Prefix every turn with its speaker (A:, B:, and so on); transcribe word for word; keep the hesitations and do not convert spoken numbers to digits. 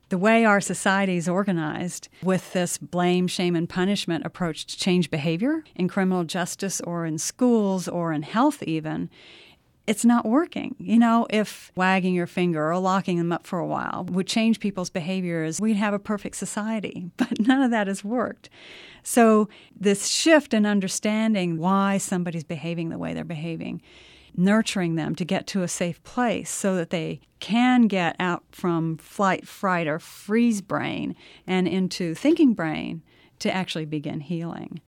A: The way our society is organized with this blame, shame, and punishment approach to change behavior in criminal justice or in schools or in health even, it's not working. You know, if wagging your finger or locking them up for a while would change people's behaviors, we'd have a perfect society. But none of that has worked. So this shift in understanding why somebody's behaving the way they're behaving, nurturing them to get to a safe place so that they can get out from flight, fright, or freeze brain and into thinking brain to actually begin healing.